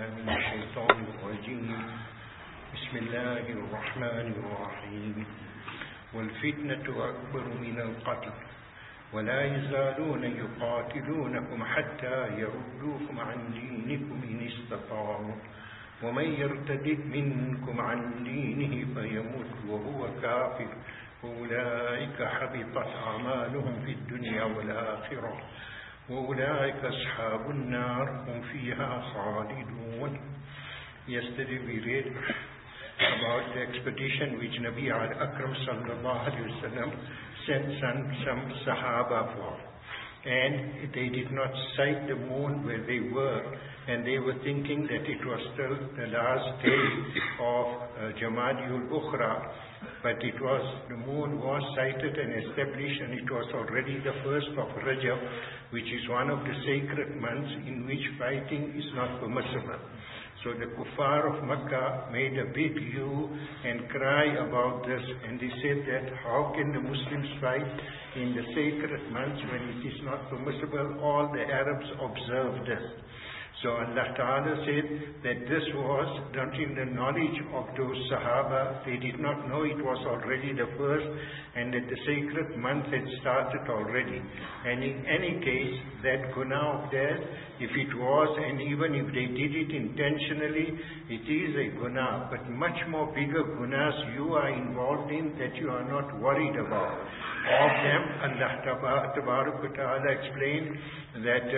من الشيطان الرجيم بسم الله الرحمن الرحيم والفتنة أكبر من القتل ولا يزالون يقاتلونكم حتى يردوكم عن دينكم إن استطاعوا ومن يرتد منكم عن دينه فيمت وهو كافر أولئك حبطت أعمالهم في الدنيا والآخرة وأولئك أصحاب النار هم فيها خالدون. Yesterday we read about the expedition which Nabi Akram sallallahu alaihi wasallam sent some Sahaba for, and they did not sight the moon where they were, and they were thinking that it was still the last day of Jamadiul Ukhra, but the moon was sighted and established, and it was already the first of Rajab, which is one of the sacred months in which fighting is not permissible. So the kuffar of Makkah made a big hue and cry about this, and they said that how can the Muslims fight in the sacred months when it is not permissible? All the Arabs observed this. So Allah Ta'ala said that this was not in the knowledge of those Sahaba. They did not know it was already the first and that the sacred month had started already. And in any case, that guna of theirs, if it was, and even if they did it intentionally, it is a guna. But much more bigger gunas you are involved in that you are not worried about. Of them, Allah Ta'ala explained that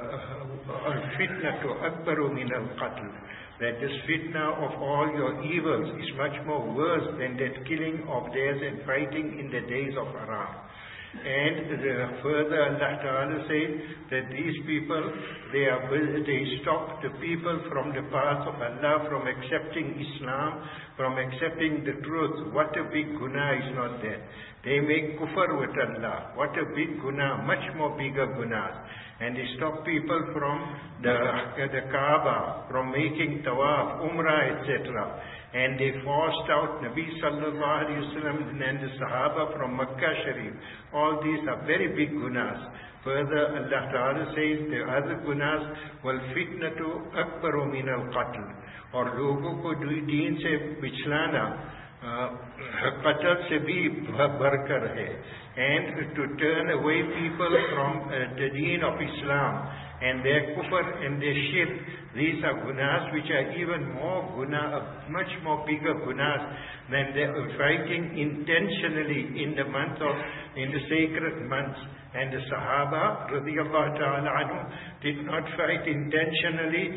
al-fitnatu akbaru min al-qatl, that this fitna of all your evils is much more worse than that killing of theirs and fighting in the days of Haram. And further Allah Ta'ala said that these people, they stop the people from the path of Allah, from accepting Islam, from accepting the truth. What a big guna is not there. They make kufr with Allah. What a big guna, much more bigger gunas. And they stop people from the Kaaba, from making tawaf, umrah, etc. And they forced out Nabi sallallahu alaihi wasallam and the Sahaba from Makkah Sharif. All these are very big gunas. Further, Allah Ta'ala says the other gunas, wal-fitnatu akbaru min al-qatl. और लोगों को दीन से बिछलाना कत्ल से भी बढ़कर है. And to turn away people from the deen of Islam and their kufr and their shirk, these are gunas which are even more much more bigger gunas than the fighting intentionally in the sacred months. And the Sahaba radiyallahu ta'ala anhu did not fight intentionally.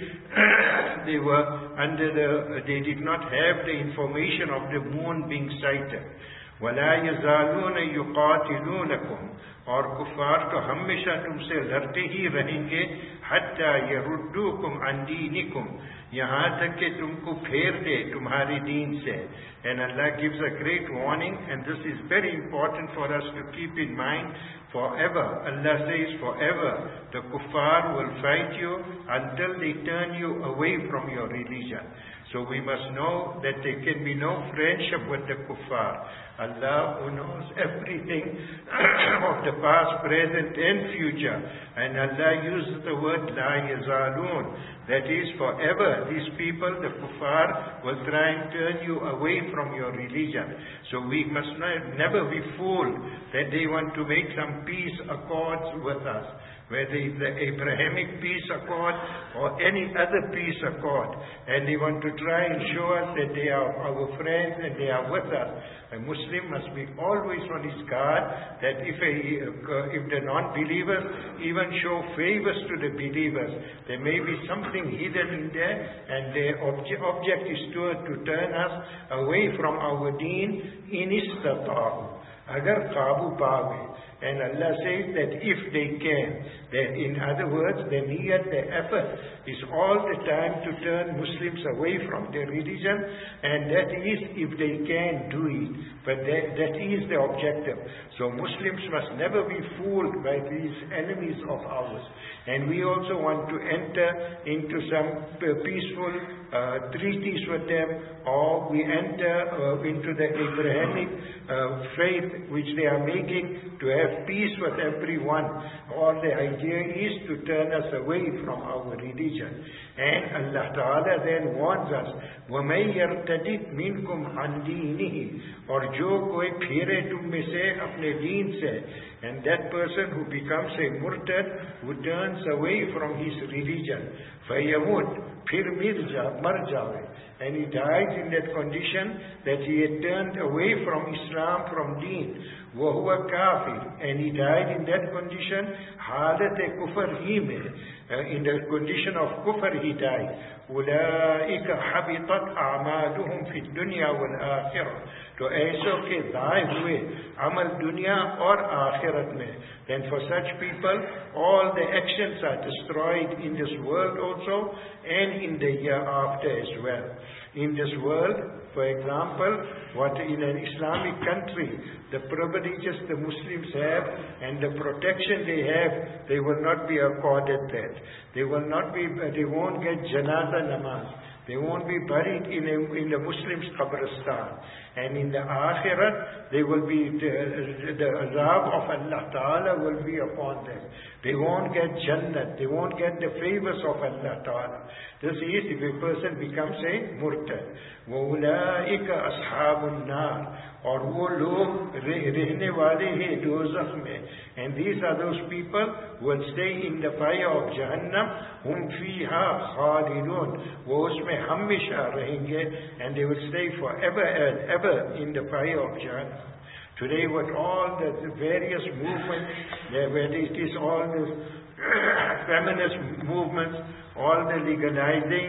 They did not have the information of the moon being sighted. وَلَا يَزَالُونَ يُقَاتِلُونَكُمْ, और कुफार तो हमेशा तुमसे लड़ते ही रहेंगे, حَتَّى يَرُدُّوكُمْ عَنْ دِينِكُمْ, यहाँ तक कि तुमको फेर दे तुम्हारी दीन से. And Allah gives a great warning, and this is very important for us to keep in mind. Forever, Allah says forever, the kuffar will fight you until they turn you away from your religion. So we must know that there can be no friendship with the kuffar. Allah, who knows everything of the past, present and future. And Allah uses the word la yazalun. That is forever. These people, the kuffar, will try and turn you away from your religion. So we must never be fooled that they want to make some peace accords with us, whether it's the Abrahamic peace accord or any other peace accord. And they want to try and show us that they are our friends and they are with us. A Muslim must be always on his guard that if the non-believers even show favors to the believers, there may be something hidden in there, and their object is to turn us away from our deen in istata'u, agar qabu paave. And Allah says that if they can, that in other words, their niyat, their effort is all the time to turn Muslims away from their religion, and that is if they can do it. But that is the objective. So Muslims must never be fooled by these enemies of ours. And we also want to enter into some peaceful treaties with them, or we enter into the Abrahamic faith which they are making to have have peace with everyone. All the idea is to turn us away from our religion. And Allah Ta'ala then warns us, وَمَنْ يَرْتَدِدْ مِنْكُمْ عَنْ دِينِهِ, और जो कोई फिरे तुम में से अपने दीन से, and that person who becomes a murtad, who turns away from his religion, فَيَمُتْ, फिर मर जावे, and he dies in that condition that he had turned away from Islam, from deen, وَهُوَ كَافِرٌ, and he died in that condition, حالت kufr ही में, in the condition of kufr he died. أولئك حبطت أعمالهم في الدنيا والآخرة, तो ऐसों के दाए हुए अमल दुनिया और आखिरत में. Then for such people, all the actions are destroyed in this world also and in the year after as well. In this world, for example, what in an Islamic country, the privileges the Muslims have and the protection they have, they will not be accorded that. They won't get janaza namaz. They won't be buried in the Muslims' qabristan. And in the akhirat, they will be, the azab of Allah Ta'ala will be upon them. They won't get Jannat. They won't get the favors of Allah Ta'ala. This is if a person becomes a murtad. وَأُولَٰئِكَ أَصْحَابُ النَّارِ, और वो लोग रहने वाले हैं दोज़ख में. And these are those people who will stay in the fire of Jahannam. Hum fiha khalidun, वो उसमें हमेशा रहेंगे, and they will stay forever and ever in the fire of Jahannam. Today, with all the various movements, whether it is all the feminist movements, all the legalizing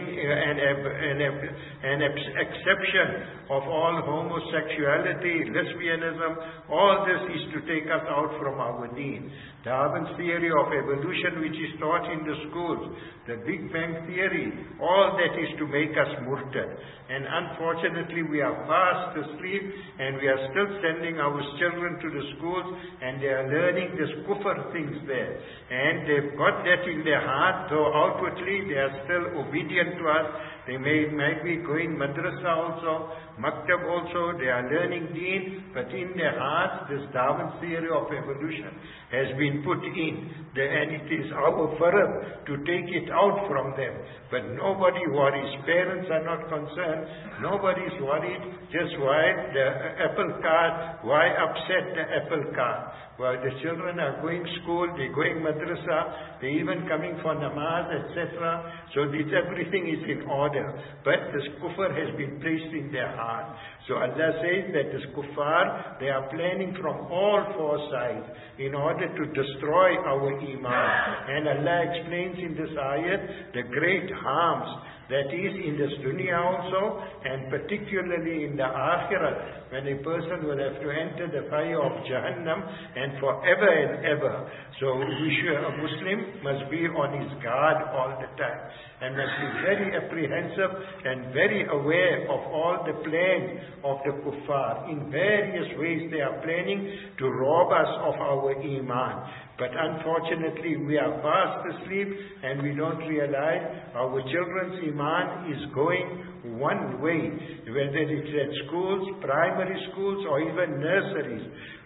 and exception of all homosexuality, lesbianism, all this is to take us out from our deen. Darwin's theory of evolution, which is taught in the schools, the Big Bang theory, all that is to make us murtad. And unfortunately, we are fast asleep, and we are still sending our children to the schools, and they are learning this kufr things there. And they've got that in their heart, though outwardly they are still obedient to us. They might be going madrasa also, maktab also, they are learning deen, but in their hearts this Darwin's theory of evolution has been put in, and it is our farad to take it out from them. But nobody worries, parents are not concerned, nobody is worried, just why the apple cart, why upset the apple cart? Well, the children are going school, they're going madrasa, they're even coming for namaz, etc. So everything is in order. But this kufr has been placed in their heart. So Allah says that this kuffar, they are planning from all four sides in order to destroy our iman. And Allah explains in this ayat the great harms that is in this dunya also, and particularly in the akhirat, when a person will have to enter the fire of Jahannam and forever and ever. So a Muslim must be on his guard all the time, and must be very apprehensive and very aware of all the plans of the kuffar. In various ways they are planning to rob us of our iman. But unfortunately, we are fast asleep and we don't realize our children's iman is going one way, whether it's at schools, primary schools, or even nurseries,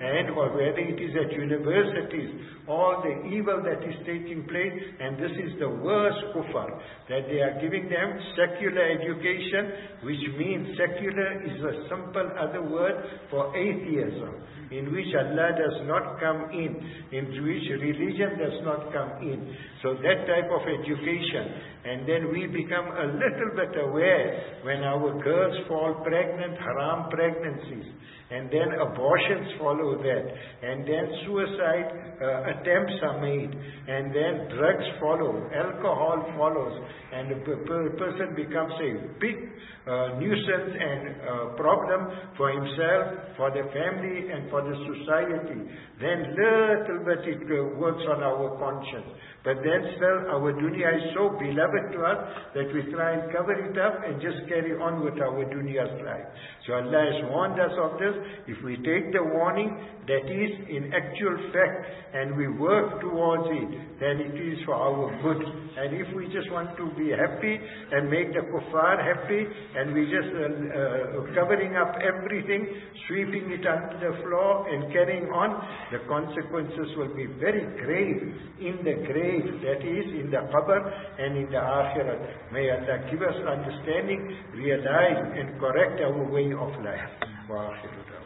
or whether it is at universities, all the evil that is taking place. And this is the worst kufr, that they are giving them secular education, which means secular is a simple other word for atheism, in which Allah does not come in which religion does not come in. So that type of education. And then we become a little bit aware when our girls fall pregnant, haram pregnancies, and then abortions follow that, and then suicide attempts are made, and then drugs follow, alcohol follows, and the person becomes a big nuisance and problem for himself, for the family, and for the society. Then little bit it works on our conscience. But then still our dunya is so beloved to us that we try and cover it up and just carry on with our dunya's life. So Allah has warned us of this. If we take the warning that is in actual fact and we work towards it, then it is for our good. And if we just want to be happy and make the kuffar happy, and we just covering up everything, sweeping it under the floor and carrying on, the The consequences will be very grave in the grave, that is in the qabr and in the akhirat. May Allah give us understanding, realize and correct our way of life. Wa akhiru.